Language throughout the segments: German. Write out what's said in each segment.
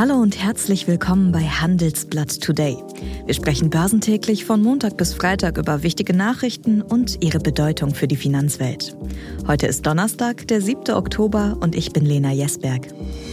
Hallo und herzlich willkommen bei Handelsblatt Today. Wir sprechen börsentäglich von Montag bis Freitag über wichtige Nachrichten und ihre Bedeutung für die Finanzwelt. Heute ist Donnerstag, der 7. Oktober und ich bin Lena Jesberg.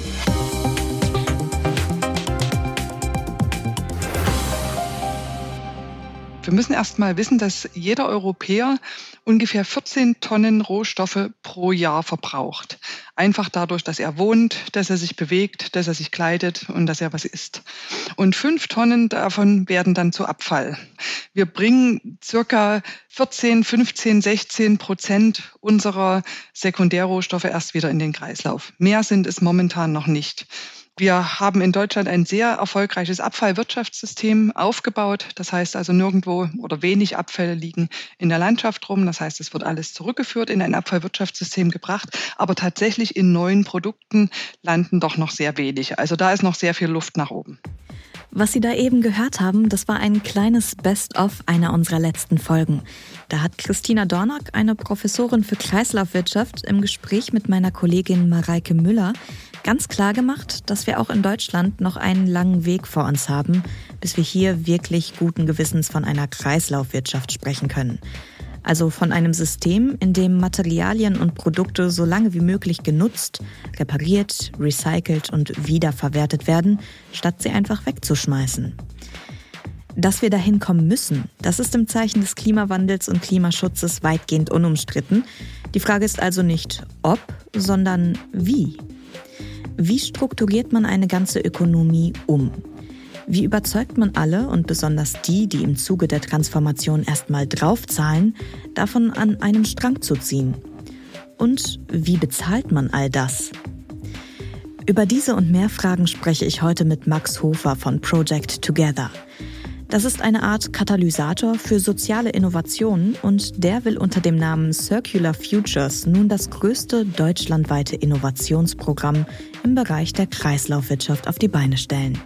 Wir müssen erst mal wissen, dass jeder Europäer ungefähr 14 Tonnen Rohstoffe pro Jahr verbraucht. Einfach dadurch, dass er wohnt, dass er sich bewegt, dass er sich kleidet und dass er was isst. Und 5 Tonnen davon werden dann zu Abfall. Wir bringen circa 14, 15, 16% unserer Sekundärrohstoffe erst wieder in den Kreislauf. Mehr sind es momentan noch nicht. Wir haben in Deutschland ein sehr erfolgreiches Abfallwirtschaftssystem aufgebaut. Das heißt also, nirgendwo oder wenig Abfälle liegen in der Landschaft rum. Das heißt, es wird alles zurückgeführt, in ein Abfallwirtschaftssystem gebracht. Aber tatsächlich in neuen Produkten landen doch noch sehr wenig. Also da ist noch sehr viel Luft nach oben. Was Sie da eben gehört haben, das war ein kleines Best-of einer unserer letzten Folgen. Da hat Christina Dornack, eine Professorin für Kreislaufwirtschaft, im Gespräch mit meiner Kollegin Mareike Müller ganz klar gemacht, dass wir auch in Deutschland noch einen langen Weg vor uns haben, bis wir hier wirklich guten Gewissens von einer Kreislaufwirtschaft sprechen können. Also von einem System, in dem Materialien und Produkte so lange wie möglich genutzt, repariert, recycelt und wiederverwertet werden, statt sie einfach wegzuschmeißen. Dass wir dahin kommen müssen, das ist im Zeichen des Klimawandels und Klimaschutzes weitgehend unumstritten. Die Frage ist also nicht ob, sondern wie. Wie strukturiert man eine ganze Ökonomie um? Wie überzeugt man alle und besonders die im Zuge der Transformation erstmal draufzahlen, davon an einem Strang zu ziehen? Und wie bezahlt man all das? Über diese und mehr Fragen spreche ich heute mit Max Hofer von Project Together. Das ist eine Art Katalysator für soziale Innovationen und der will unter dem Namen Circular Futures nun das größte deutschlandweite Innovationsprogramm im Bereich der Kreislaufwirtschaft auf die Beine stellen.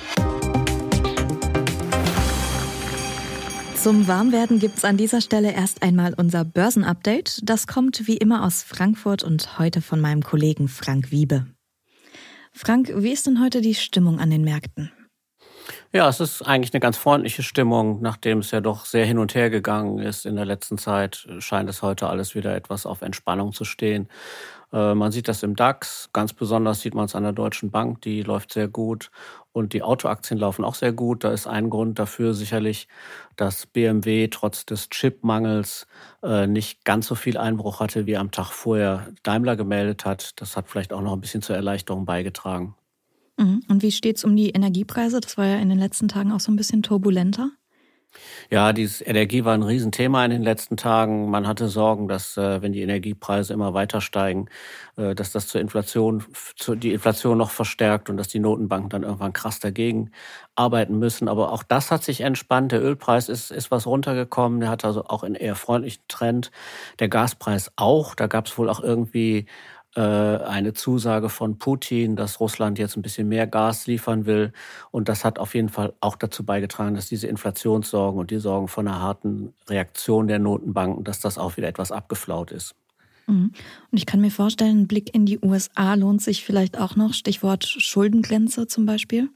Zum Warmwerden gibt's an dieser Stelle erst einmal unser Börsenupdate. Das kommt wie immer aus Frankfurt und heute von meinem Kollegen Frank Wiebe. Frank, wie ist denn heute die Stimmung an den Märkten? Ja, es ist eigentlich eine ganz freundliche Stimmung, nachdem es ja doch sehr hin und her gegangen ist in der letzten Zeit, scheint es heute alles wieder etwas auf Entspannung zu stehen. Man sieht das im DAX, ganz besonders sieht man es an der Deutschen Bank, die läuft sehr gut und die Autoaktien laufen auch sehr gut. Da ist ein Grund dafür sicherlich, dass BMW trotz des Chipmangels nicht ganz so viel Einbruch hatte, wie am Tag vorher Daimler gemeldet hat. Das hat vielleicht auch noch ein bisschen zur Erleichterung beigetragen. Und wie steht's um die Energiepreise? Das war ja in den letzten Tagen auch so ein bisschen turbulenter. Ja, dieses Energie war ein Riesenthema in den letzten Tagen. Man hatte Sorgen, dass wenn die Energiepreise immer weiter steigen, dass das die Inflation noch verstärkt und dass die Notenbanken dann irgendwann krass dagegen arbeiten müssen. Aber auch das hat sich entspannt. Der Ölpreis ist was runtergekommen. Der hat also auch einen eher freundlichen Trend. Der Gaspreis auch. Da gab es wohl auch irgendwie eine Zusage von Putin, dass Russland jetzt ein bisschen mehr Gas liefern will. Und das hat auf jeden Fall auch dazu beigetragen, dass diese Inflationssorgen und die Sorgen von einer harten Reaktion der Notenbanken, dass das auch wieder etwas abgeflaut ist. Und ich kann mir vorstellen, ein Blick in die USA lohnt sich vielleicht auch noch. Stichwort Schuldengrenze zum Beispiel.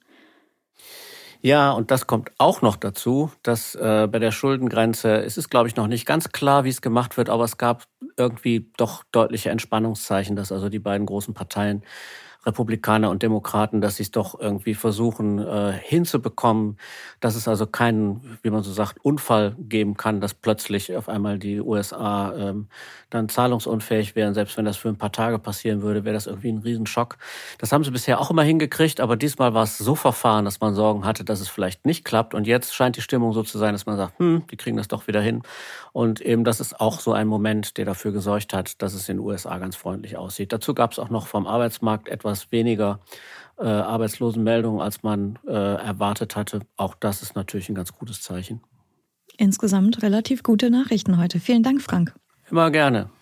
Ja, und das kommt auch noch dazu, dass bei der Schuldengrenze, es ist, glaube ich, noch nicht ganz klar, wie es gemacht wird, aber es gab irgendwie doch deutliche Entspannungszeichen, dass also die beiden großen Parteien, Republikaner und Demokraten, dass sie es doch irgendwie versuchen hinzubekommen, dass es also keinen, wie man so sagt, Unfall geben kann, dass plötzlich auf einmal die USA dann zahlungsunfähig wären. Selbst wenn das für ein paar Tage passieren würde, wäre das irgendwie ein Riesenschock. Das haben sie bisher auch immer hingekriegt, aber diesmal war es so verfahren, dass man Sorgen hatte, dass es vielleicht nicht klappt. Und jetzt scheint die Stimmung so zu sein, dass man sagt, die kriegen das doch wieder hin. Und eben das ist auch so ein Moment, der dafür gesorgt hat, dass es in den USA ganz freundlich aussieht. Dazu gab es auch noch vom Arbeitsmarkt etwas weniger Arbeitslosenmeldungen, als man erwartet hatte. Auch das ist natürlich ein ganz gutes Zeichen. Insgesamt relativ gute Nachrichten heute. Vielen Dank, Frank. Immer gerne.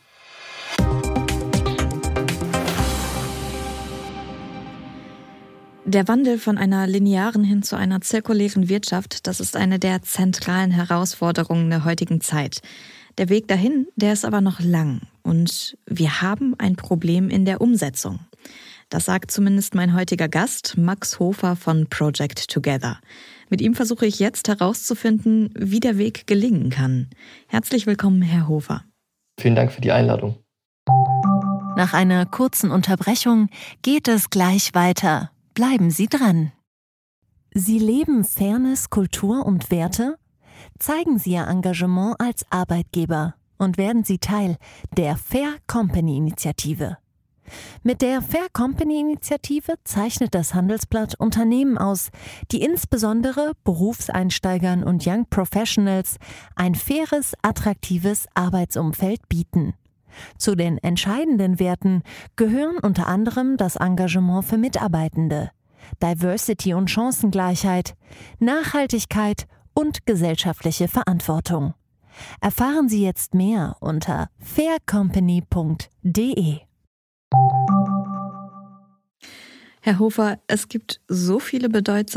Der Wandel von einer linearen hin zu einer zirkulären Wirtschaft, das ist eine der zentralen Herausforderungen der heutigen Zeit. Der Weg dahin, der ist aber noch lang und wir haben ein Problem in der Umsetzung. Das sagt zumindest mein heutiger Gast, Max Hofer von Project Together. Mit ihm versuche ich jetzt herauszufinden, wie der Weg gelingen kann. Herzlich willkommen, Herr Hofer. Vielen Dank für die Einladung. Nach einer kurzen Unterbrechung geht es gleich weiter. Bleiben Sie dran. Sie leben Fairness, Kultur und Werte? Zeigen Sie Ihr Engagement als Arbeitgeber und werden Sie Teil der Fair Company Initiative. Mit der Fair Company Initiative zeichnet das Handelsblatt Unternehmen aus, die insbesondere Berufseinsteigern und Young Professionals ein faires, attraktives Arbeitsumfeld bieten. Zu den entscheidenden Werten gehören unter anderem das Engagement für Mitarbeitende, Diversity und Chancengleichheit, Nachhaltigkeit und gesellschaftliche Verantwortung. Erfahren Sie jetzt mehr unter faircompany.de. Herr Hofer, es gibt so viele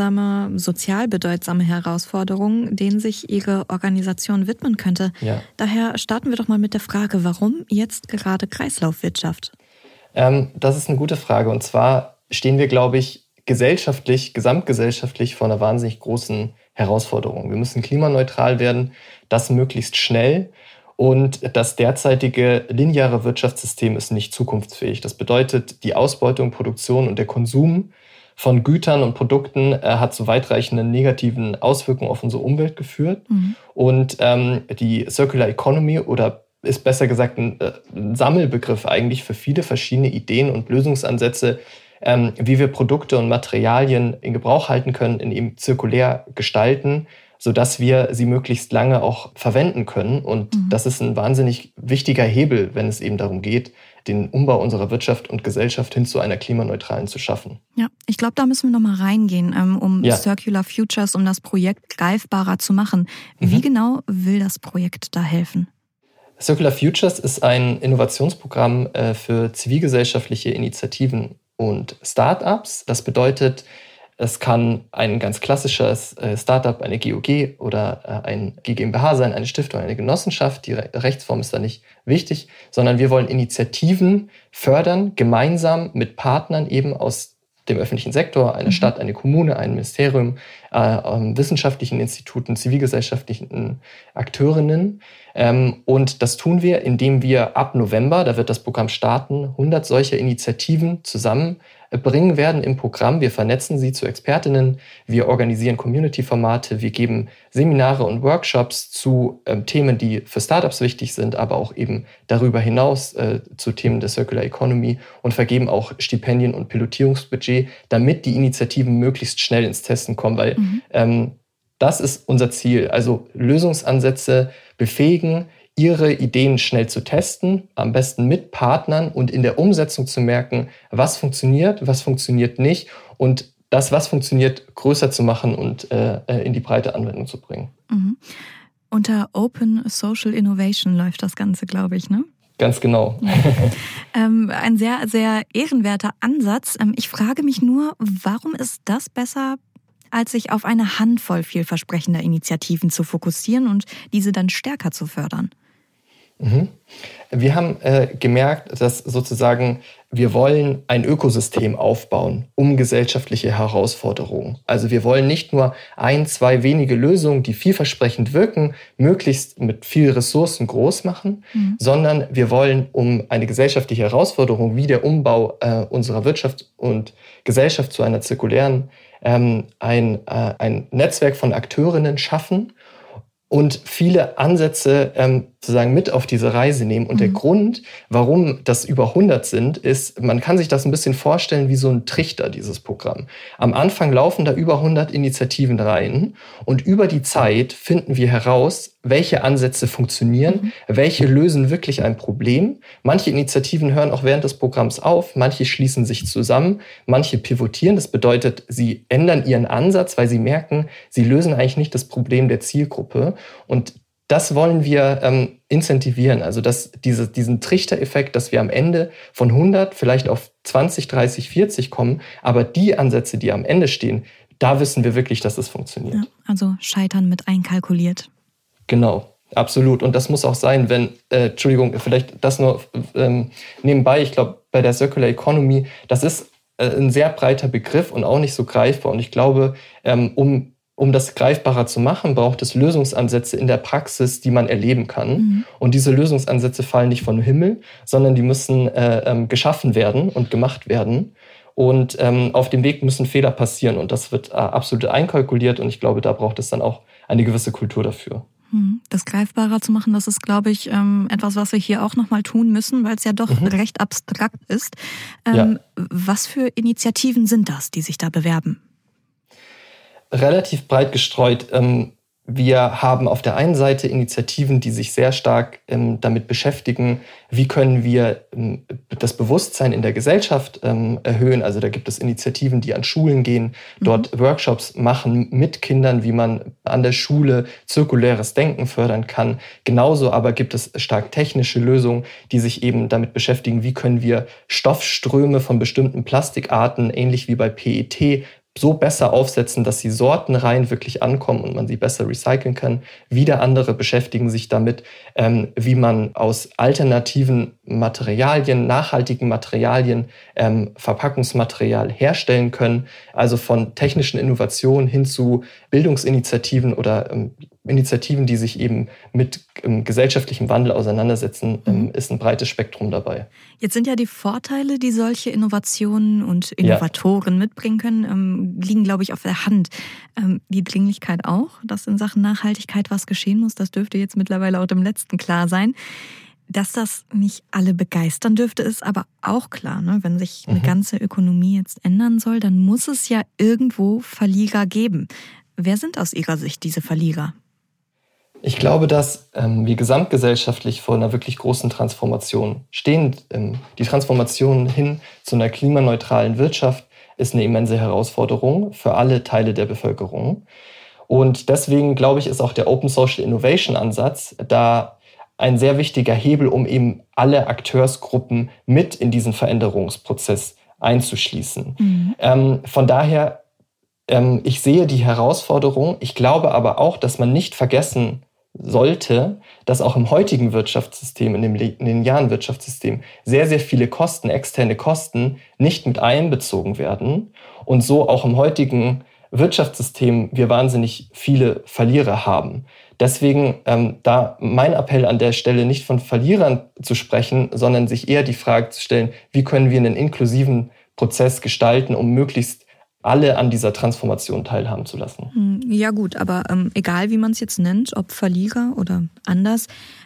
sozial bedeutsame Herausforderungen, denen sich Ihre Organisation widmen könnte. Ja. Daher starten wir doch mal mit der Frage, warum jetzt gerade Kreislaufwirtschaft? Das ist eine gute Frage. Und zwar stehen wir, glaube ich, gesamtgesellschaftlich vor einer wahnsinnig großen Herausforderung. Wir müssen klimaneutral werden, das möglichst schnell. Und das derzeitige lineare Wirtschaftssystem ist nicht zukunftsfähig. Das bedeutet, die Ausbeutung, Produktion und der Konsum von Gütern und Produkten hat zu weitreichenden negativen Auswirkungen auf unsere Umwelt geführt. Und die Circular Economy oder ist besser gesagt ein Sammelbegriff eigentlich für viele verschiedene Ideen und Lösungsansätze, wie wir Produkte und Materialien in Gebrauch halten können, in eben zirkulär gestalten, sodass wir sie möglichst lange auch verwenden können. Und das ist ein wahnsinnig wichtiger Hebel, wenn es eben darum geht, den Umbau unserer Wirtschaft und Gesellschaft hin zu einer klimaneutralen zu schaffen. Ja, ich glaube, da müssen wir nochmal reingehen, um Circular Futures, um das Projekt greifbarer zu machen. Wie genau will das Projekt da helfen? Circular Futures ist ein Innovationsprogramm für zivilgesellschaftliche Initiativen und Startups. Das bedeutet, es kann ein ganz klassisches Startup, eine GOG oder ein GmbH sein, eine Stiftung, eine Genossenschaft. Die Rechtsform ist da nicht wichtig, sondern wir wollen Initiativen fördern, gemeinsam mit Partnern eben aus dem öffentlichen Sektor, einer Stadt, eine Kommune, ein Ministerium, wissenschaftlichen Instituten, zivilgesellschaftlichen Akteurinnen. Und das tun wir, indem wir ab November, da wird das Programm starten, 100 solcher Initiativen zusammenbringen werden im Programm. Wir vernetzen sie zu Expertinnen, wir organisieren Community-Formate, wir geben Seminare und Workshops zu Themen, die für Startups wichtig sind, aber auch eben darüber hinaus zu Themen der Circular Economy und vergeben auch Stipendien und Pilotierungsbudget, damit die Initiativen möglichst schnell ins Testen kommen, weil das ist unser Ziel. Also Lösungsansätze befähigen, ihre Ideen schnell zu testen, am besten mit Partnern und in der Umsetzung zu merken, was funktioniert nicht und das, was funktioniert, größer zu machen und in die breite Anwendung zu bringen. Unter Open Social Innovation läuft das Ganze, glaube ich, ne? Ganz genau. Ein sehr, sehr ehrenwerter Ansatz. Ich frage mich nur, warum ist das besser, als sich auf eine Handvoll vielversprechender Initiativen zu fokussieren und diese dann stärker zu fördern? Wir haben gemerkt, dass sozusagen wir wollen ein Ökosystem aufbauen, um gesellschaftliche Herausforderungen. Also wir wollen nicht nur 1, 2 wenige Lösungen, die vielversprechend wirken, möglichst mit viel Ressourcen groß machen, sondern wir wollen, um eine gesellschaftliche Herausforderung wie der Umbau unserer Wirtschaft und Gesellschaft zu einer zirkulären, ein Netzwerk von Akteurinnen schaffen und viele Ansätze sozusagen mit auf diese Reise nehmen. Und der Grund, warum das über 100 sind, ist, man kann sich das ein bisschen vorstellen wie so ein Trichter, dieses Programm. Am Anfang laufen da über 100 Initiativen rein und über die Zeit finden wir heraus, welche Ansätze funktionieren, welche lösen wirklich ein Problem. Manche Initiativen hören auch während des Programms auf, manche schließen sich zusammen, manche pivotieren. Das bedeutet, sie ändern ihren Ansatz, weil sie merken, sie lösen eigentlich nicht das Problem der Zielgruppe. Und das wollen wir incentivieren, also dass diesen Trichtereffekt, dass wir am Ende von 100 vielleicht auf 20, 30, 40 kommen, aber die Ansätze, die am Ende stehen, da wissen wir wirklich, dass es funktioniert. Ja, also Scheitern mit einkalkuliert. Genau, absolut. Und das muss auch sein, wenn, vielleicht das nur nebenbei, ich glaube, bei der Circular Economy, das ist ein sehr breiter Begriff und auch nicht so greifbar. Und ich glaube, um das greifbarer zu machen, braucht es Lösungsansätze in der Praxis, die man erleben kann. Mhm. Und diese Lösungsansätze fallen nicht vom Himmel, sondern die müssen geschaffen werden und gemacht werden. Und auf dem Weg müssen Fehler passieren. Und das wird absolut einkalkuliert. Und ich glaube, da braucht es dann auch eine gewisse Kultur dafür. Das greifbarer zu machen, das ist, glaube ich, etwas, was wir hier auch nochmal tun müssen, weil es ja doch recht abstrakt ist. Was für Initiativen sind das, die sich da bewerben? Relativ breit gestreut. Wir haben auf der einen Seite Initiativen, die sich sehr stark damit beschäftigen, wie können wir das Bewusstsein in der Gesellschaft erhöhen. Also da gibt es Initiativen, die an Schulen gehen, dort Workshops machen mit Kindern, wie man an der Schule zirkuläres Denken fördern kann. Genauso aber gibt es stark technische Lösungen, die sich eben damit beschäftigen, wie können wir Stoffströme von bestimmten Plastikarten, ähnlich wie bei PET, so besser aufsetzen, dass die sortenrein wirklich ankommen und man sie besser recyceln kann. Wieder andere beschäftigen sich damit, wie man aus alternativen Materialien, nachhaltigen Materialien Verpackungsmaterial herstellen können. Also von technischen Innovationen hin zu Bildungsinitiativen oder Initiativen, die sich eben mit gesellschaftlichem Wandel auseinandersetzen, ist ein breites Spektrum dabei. Jetzt sind ja die Vorteile, die solche Innovationen und Innovatoren mitbringen können, liegen, glaube ich, auf der Hand. Die Dringlichkeit auch, dass in Sachen Nachhaltigkeit was geschehen muss, das dürfte jetzt mittlerweile auch dem Letzten klar sein. Dass das nicht alle begeistern dürfte, ist aber auch klar. Ne? Wenn sich eine ganze Ökonomie jetzt ändern soll, dann muss es ja irgendwo Verlierer geben. Wer sind aus Ihrer Sicht diese Verlierer? Ich glaube, dass wir gesamtgesellschaftlich vor einer wirklich großen Transformation stehen. Die Transformation hin zu einer klimaneutralen Wirtschaft ist eine immense Herausforderung für alle Teile der Bevölkerung. Und deswegen, glaube ich, ist auch der Open Social Innovation Ansatz da ein sehr wichtiger Hebel, um eben alle Akteursgruppen mit in diesen Veränderungsprozess einzuschließen. Von daher, ich sehe die Herausforderung. Ich glaube aber auch, dass man nicht vergessen sollte, dass auch im heutigen Wirtschaftssystem, in dem linearen Wirtschaftssystem, sehr, sehr viele Kosten, externe Kosten, nicht mit einbezogen werden. Und so auch im heutigen Wirtschaftssystem wir wahnsinnig viele Verlierer haben. Deswegen da mein Appell an der Stelle, nicht von Verlierern zu sprechen, sondern sich eher die Frage zu stellen, wie können wir einen inklusiven Prozess gestalten, um möglichst alle an dieser Transformation teilhaben zu lassen. Ja gut, aber egal wie man es jetzt nennt, ob Verlierer oder anders,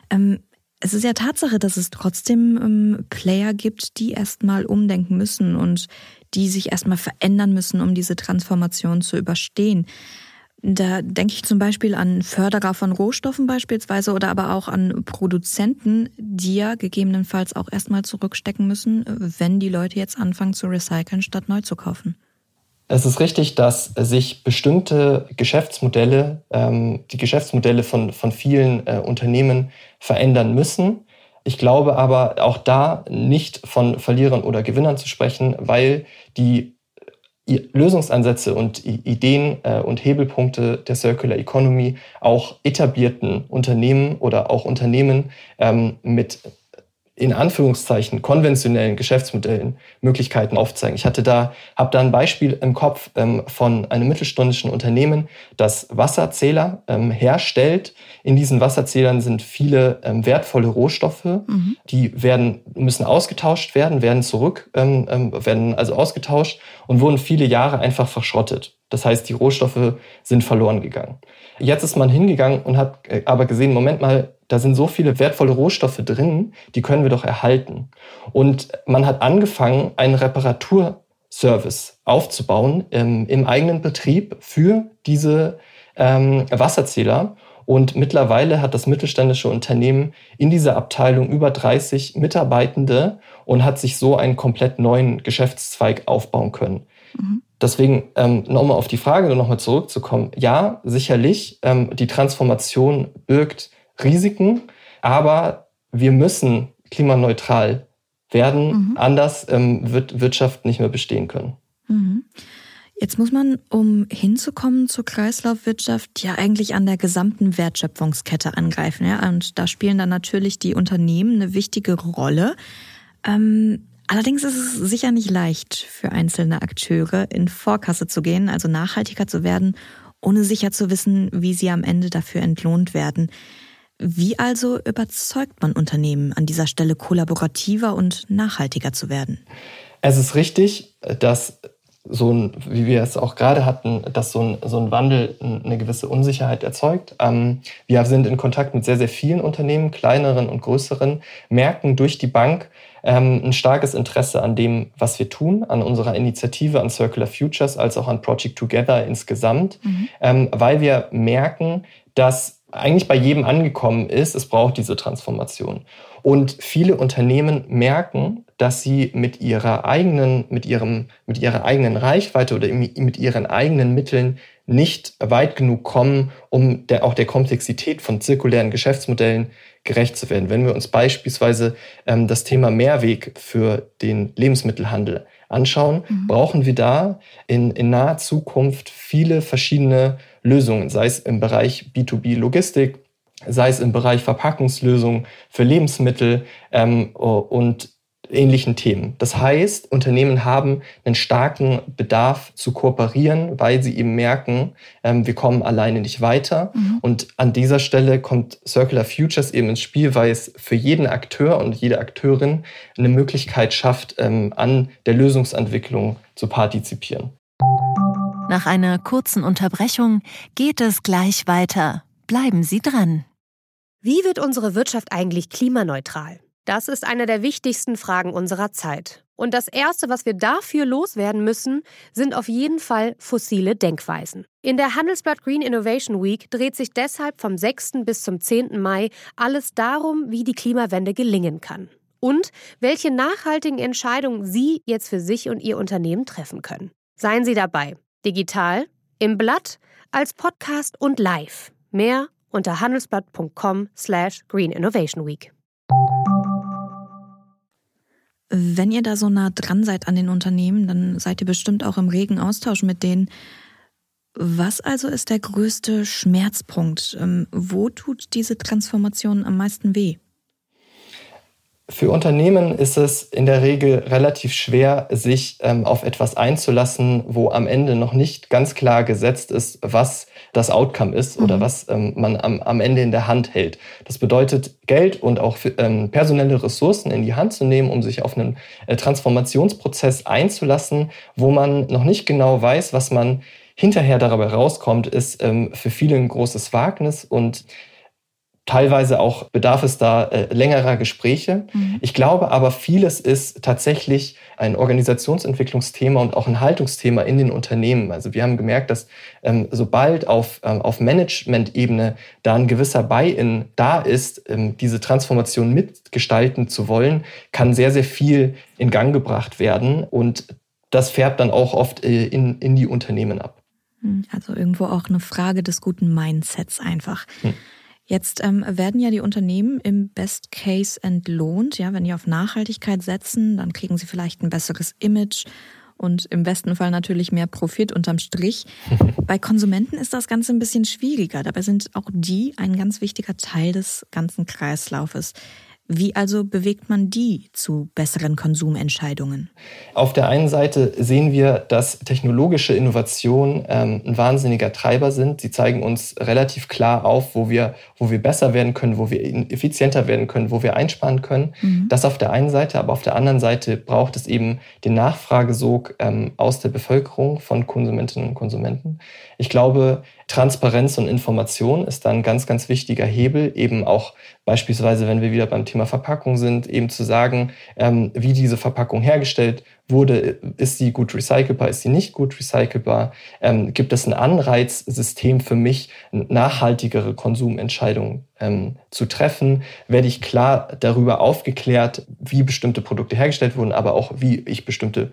es ist ja Tatsache, dass es trotzdem Player gibt, die erstmal umdenken müssen und die sich erstmal verändern müssen, um diese Transformation zu überstehen. Da denke ich zum Beispiel an Förderer von Rohstoffen beispielsweise oder aber auch an Produzenten, die ja gegebenenfalls auch erstmal zurückstecken müssen, wenn die Leute jetzt anfangen zu recyceln, statt neu zu kaufen. Es ist richtig, dass sich bestimmte Geschäftsmodelle, die Geschäftsmodelle von vielen Unternehmen verändern müssen. Ich glaube aber auch da nicht von Verlierern oder Gewinnern zu sprechen, weil die Lösungsansätze und Ideen und Hebelpunkte der Circular Economy auch etablierten Unternehmen oder auch Unternehmen mit in Anführungszeichen konventionellen Geschäftsmodellen Möglichkeiten aufzeigen. Ich habe da ein Beispiel im Kopf von einem mittelständischen Unternehmen, das Wasserzähler herstellt. In diesen Wasserzählern sind viele wertvolle Rohstoffe, die müssen ausgetauscht werden, werden also ausgetauscht und wurden viele Jahre einfach verschrottet. Das heißt, die Rohstoffe sind verloren gegangen. Jetzt ist man hingegangen und hat aber gesehen, Moment mal, da sind so viele wertvolle Rohstoffe drin, die können wir doch erhalten. Und man hat angefangen, einen Reparaturservice aufzubauen im eigenen Betrieb für diese Wasserzähler. Und mittlerweile hat das mittelständische Unternehmen in dieser Abteilung über 30 Mitarbeitende und hat sich so einen komplett neuen Geschäftszweig aufbauen können. Deswegen, nochmal auf die Frage nochmal zurückzukommen. Ja, sicherlich, die Transformation birgt Risiken, aber wir müssen klimaneutral werden. Anders wird Wirtschaft nicht mehr bestehen können. Jetzt muss man, um hinzukommen zur Kreislaufwirtschaft, ja eigentlich an der gesamten Wertschöpfungskette angreifen. Ja? Und da spielen dann natürlich die Unternehmen eine wichtige Rolle. Allerdings ist es sicher nicht leicht für einzelne Akteure, in Vorkasse zu gehen, also nachhaltiger zu werden, ohne sicher zu wissen, wie sie am Ende dafür entlohnt werden. Wie also überzeugt man Unternehmen, an dieser Stelle kollaborativer und nachhaltiger zu werden? Es ist richtig, dass wie wir es auch gerade hatten, dass so ein Wandel eine gewisse Unsicherheit erzeugt. Wir sind in Kontakt mit sehr, sehr vielen Unternehmen, kleineren und größeren, merken durch die Bank ein starkes Interesse an dem, was wir tun, an unserer Initiative, an Circular Futures, als auch an Project Together insgesamt, weil wir merken, dass eigentlich bei jedem angekommen ist, es braucht diese Transformation. Und viele Unternehmen merken, dass sie mit ihrer eigenen Reichweite oder mit ihren eigenen Mitteln nicht weit genug kommen, um auch der Komplexität von zirkulären Geschäftsmodellen gerecht zu werden. Wenn wir uns beispielsweise das Thema Mehrweg für den Lebensmittelhandel anschauen, brauchen wir da in naher Zukunft viele verschiedene Lösungen, sei es im Bereich B2B-Logistik, sei es im Bereich Verpackungslösungen für Lebensmittel und ähnlichen Themen. Das heißt, Unternehmen haben einen starken Bedarf zu kooperieren, weil sie eben merken, wir kommen alleine nicht weiter. Und an dieser Stelle kommt Circular Futures eben ins Spiel, weil es für jeden Akteur und jede Akteurin eine Möglichkeit schafft, an der Lösungsentwicklung zu partizipieren. Nach einer kurzen Unterbrechung geht es gleich weiter. Bleiben Sie dran. Wie wird unsere Wirtschaft eigentlich klimaneutral? Das ist eine der wichtigsten Fragen unserer Zeit. Und das Erste, was wir dafür loswerden müssen, sind auf jeden Fall fossile Denkweisen. In der Handelsblatt Green Innovation Week dreht sich deshalb vom 6. bis zum 10. Mai alles darum, wie die Klimawende gelingen kann. Und welche nachhaltigen Entscheidungen Sie jetzt für sich und Ihr Unternehmen treffen können. Seien Sie dabei. Digital, im Blatt, als Podcast und live. Mehr unter handelsblatt.com/Green Innovation Week. Wenn ihr da so nah dran seid an den Unternehmen, dann seid ihr bestimmt auch im regen Austausch mit denen. Was also ist der größte Schmerzpunkt? Wo tut diese Transformation am meisten weh? Für Unternehmen ist es in der Regel relativ schwer, sich auf etwas einzulassen, wo am Ende noch nicht ganz klar gesetzt ist, was das Outcome ist oder was man am Ende in der Hand hält. Das bedeutet, Geld und auch personelle Ressourcen in die Hand zu nehmen, um sich auf einen Transformationsprozess einzulassen, wo man noch nicht genau weiß, was man hinterher dabei rauskommt, ist für viele ein großes Wagnis und teilweise auch bedarf es da längerer Gespräche. Ich glaube aber, vieles ist tatsächlich ein Organisationsentwicklungsthema und auch ein Haltungsthema in den Unternehmen. Also wir haben gemerkt, dass sobald auf Management-Ebene da ein gewisser Buy-in da ist, diese Transformation mitgestalten zu wollen, kann sehr, sehr viel in Gang gebracht werden. Und das färbt dann auch oft in die Unternehmen ab. Also irgendwo auch eine Frage des guten Mindsets einfach. Jetzt werden ja die Unternehmen im Best Case entlohnt. Ja, wenn die auf Nachhaltigkeit setzen, dann kriegen sie vielleicht ein besseres Image und im besten Fall natürlich mehr Profit unterm Strich. Bei Konsumenten ist das Ganze ein bisschen schwieriger. Dabei sind auch die ein ganz wichtiger Teil des ganzen Kreislaufes. Wie also bewegt man die zu besseren Konsumentscheidungen? Auf der einen Seite sehen wir, dass technologische Innovationen ein wahnsinniger Treiber sind. Sie zeigen uns relativ klar auf, wo wir besser werden können, wo wir effizienter werden können, wo wir einsparen können. Das auf der einen Seite, aber auf der anderen Seite braucht es eben den Nachfragesog aus der Bevölkerung von Konsumentinnen und Konsumenten. Ich glaube, Transparenz und Information ist dann ein ganz, ganz wichtiger Hebel, eben auch beispielsweise, wenn wir wieder beim Thema Verpackung sind, eben zu sagen, wie diese Verpackung hergestellt wurde, ist sie gut recycelbar, ist sie nicht gut recycelbar, gibt es ein Anreizsystem für mich, nachhaltigere Konsumentscheidungen zu treffen, werde ich klar darüber aufgeklärt, wie bestimmte Produkte hergestellt wurden, aber auch wie ich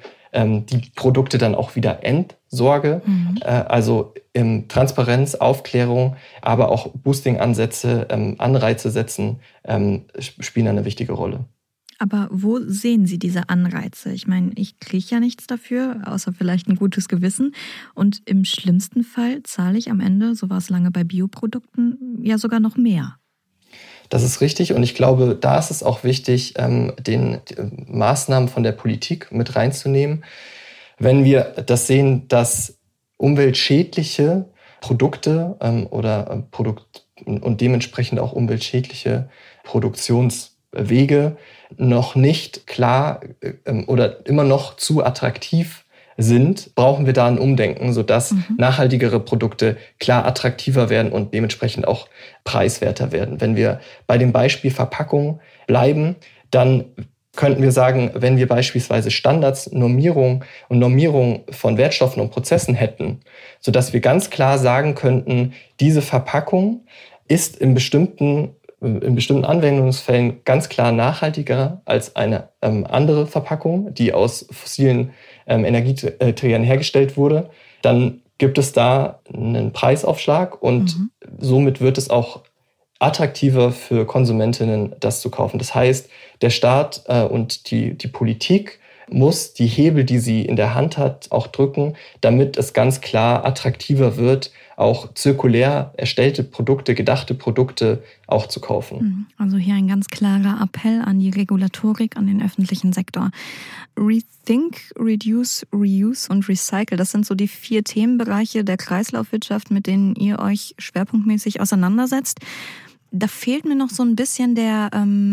die Produkte dann auch wieder entsorge. Also Transparenz, Aufklärung, aber auch Boosting-Ansätze, Anreize setzen, spielen eine wichtige Rolle. Aber wo sehen Sie diese Anreize? Ich meine, ich kriege ja nichts dafür, außer vielleicht ein gutes Gewissen. Und im schlimmsten Fall zahle ich am Ende, so war es lange bei Bioprodukten, ja sogar noch mehr. Das ist richtig und ich glaube, da ist es auch wichtig, die Maßnahmen von der Politik mit reinzunehmen. Wenn wir das sehen, dass umweltschädliche Produkte und dementsprechend auch umweltschädliche Produktionswege noch nicht klar oder immer noch zu attraktiv sind, brauchen wir da ein Umdenken, sodass nachhaltigere Produkte klar attraktiver werden und dementsprechend auch preiswerter werden. Wenn wir bei dem Beispiel Verpackung bleiben, dann könnten wir sagen, wenn wir beispielsweise Standards, Normierung von Wertstoffen und Prozessen hätten, sodass wir ganz klar sagen könnten, diese Verpackung ist in bestimmten Anwendungsfällen ganz klar nachhaltiger als eine andere Verpackung, die aus fossilen Energieträgern hergestellt wurde, dann gibt es da einen Preisaufschlag und somit wird es auch attraktiver für Konsumentinnen, das zu kaufen. Das heißt, der Staat und die Politik muss die Hebel, die sie in der Hand hat, auch drücken, damit es ganz klar attraktiver wird, auch zirkulär erstellte Produkte, gedachte Produkte auch zu kaufen. Also hier ein ganz klarer Appell an die Regulatorik, an den öffentlichen Sektor. Rethink, Reduce, Reuse und Recycle, das sind so die 4 Themenbereiche der Kreislaufwirtschaft, mit denen ihr euch schwerpunktmäßig auseinandersetzt. Da fehlt mir noch so ein bisschen der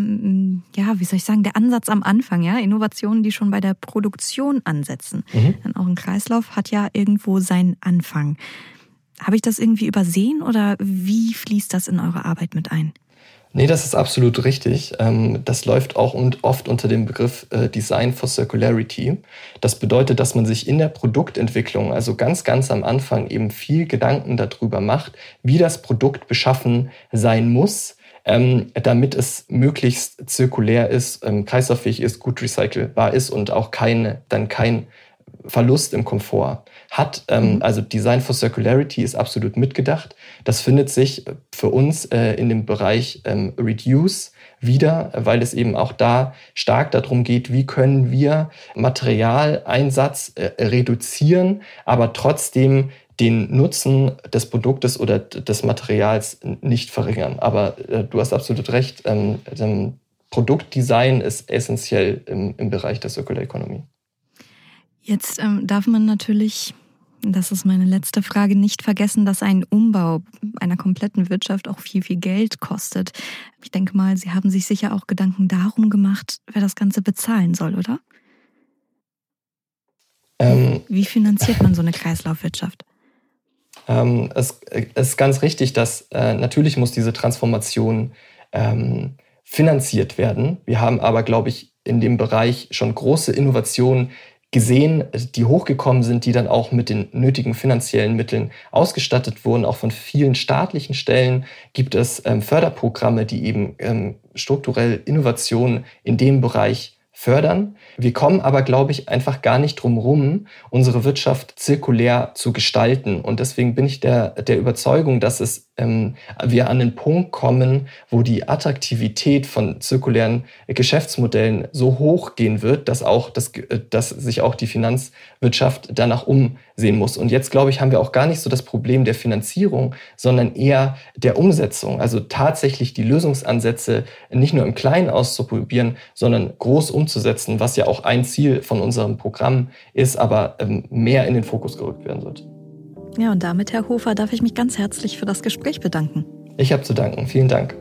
Ansatz am Anfang, ja, Innovationen, die schon bei der Produktion ansetzen. Denn auch ein Kreislauf hat ja irgendwo seinen Anfang. Habe ich das irgendwie übersehen oder wie fließt das in eure Arbeit mit ein? Nee, das ist absolut richtig. Das läuft auch oft unter dem Begriff Design for Circularity. Das bedeutet, dass man sich in der Produktentwicklung, also ganz, ganz am Anfang, eben viel Gedanken darüber macht, wie das Produkt beschaffen sein muss, damit es möglichst zirkulär ist, kreislauffähig ist, gut recycelbar ist und auch kein Verlust im Komfort hat. Also Design for Circularity ist absolut mitgedacht. Das findet sich für uns in dem Bereich Reduce wieder, weil es eben auch da stark darum geht, wie können wir Materialeinsatz reduzieren, aber trotzdem den Nutzen des Produktes oder des Materials nicht verringern. Aber du hast absolut recht, Produktdesign ist essentiell im Bereich der Circular Economy. Jetzt darf man natürlich, das ist meine letzte Frage, nicht vergessen, dass ein Umbau einer kompletten Wirtschaft auch viel, viel Geld kostet. Ich denke mal, Sie haben sich sicher auch Gedanken darum gemacht, wer das Ganze bezahlen soll, oder? Wie finanziert man so eine Kreislaufwirtschaft? Es ist ganz richtig, dass natürlich muss diese Transformation finanziert werden. Wir haben aber, glaube ich, in dem Bereich schon große Innovationen gesehen, die hochgekommen sind, die dann auch mit den nötigen finanziellen Mitteln ausgestattet wurden. Auch von vielen staatlichen Stellen gibt es Förderprogramme, die eben strukturell Innovationen in dem Bereich fördern. Wir kommen aber, glaube ich, einfach gar nicht drum rum, unsere Wirtschaft zirkulär zu gestalten. Und deswegen bin ich der Überzeugung, dass wir an den Punkt kommen, wo die Attraktivität von zirkulären Geschäftsmodellen so hoch gehen wird, dass sich auch die Finanzwirtschaft danach umsehen muss. Und jetzt, glaube ich, haben wir auch gar nicht so das Problem der Finanzierung, sondern eher der Umsetzung. Also tatsächlich die Lösungsansätze nicht nur im Kleinen auszuprobieren, sondern groß umzusetzen, was ja auch ein Ziel von unserem Programm ist, aber mehr in den Fokus gerückt werden sollte. Ja, und damit, Herr Hofer, darf ich mich ganz herzlich für das Gespräch bedanken. Ich habe zu danken. Vielen Dank.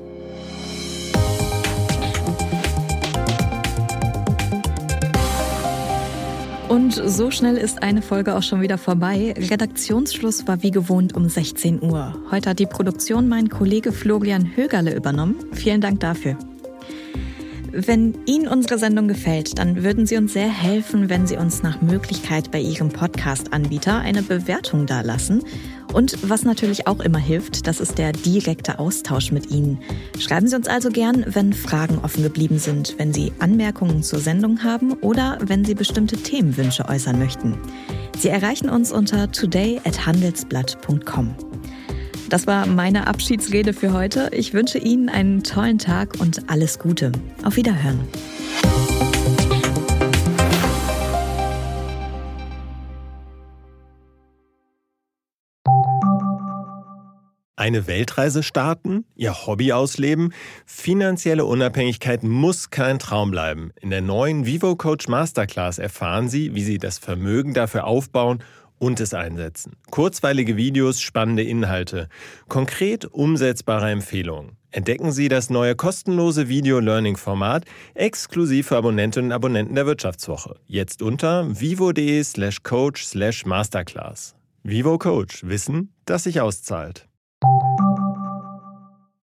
Und so schnell ist eine Folge auch schon wieder vorbei. Redaktionsschluss war wie gewohnt um 16 Uhr. Heute hat die Produktion mein Kollege Florian Högerle übernommen. Vielen Dank dafür. Wenn Ihnen unsere Sendung gefällt, dann würden Sie uns sehr helfen, wenn Sie uns nach Möglichkeit bei Ihrem Podcast-Anbieter eine Bewertung dalassen. Und was natürlich auch immer hilft, das ist der direkte Austausch mit Ihnen. Schreiben Sie uns also gern, wenn Fragen offen geblieben sind, wenn Sie Anmerkungen zur Sendung haben oder wenn Sie bestimmte Themenwünsche äußern möchten. Sie erreichen uns unter today@handelsblatt.com. Das war meine Abschiedsrede für heute. Ich wünsche Ihnen einen tollen Tag und alles Gute. Auf Wiederhören. Eine Weltreise starten? Ihr Hobby ausleben? Finanzielle Unabhängigkeit muss kein Traum bleiben. In der neuen Vivo Coach Masterclass erfahren Sie, wie Sie das Vermögen dafür aufbauen und es einsetzen. Kurzweilige Videos, spannende Inhalte, konkret umsetzbare Empfehlungen. Entdecken Sie das neue kostenlose Video-Learning-Format exklusiv für Abonnentinnen und Abonnenten der Wirtschaftswoche. Jetzt unter vivo.de/coach/masterclass. Vivo Coach. Wissen, das sich auszahlt.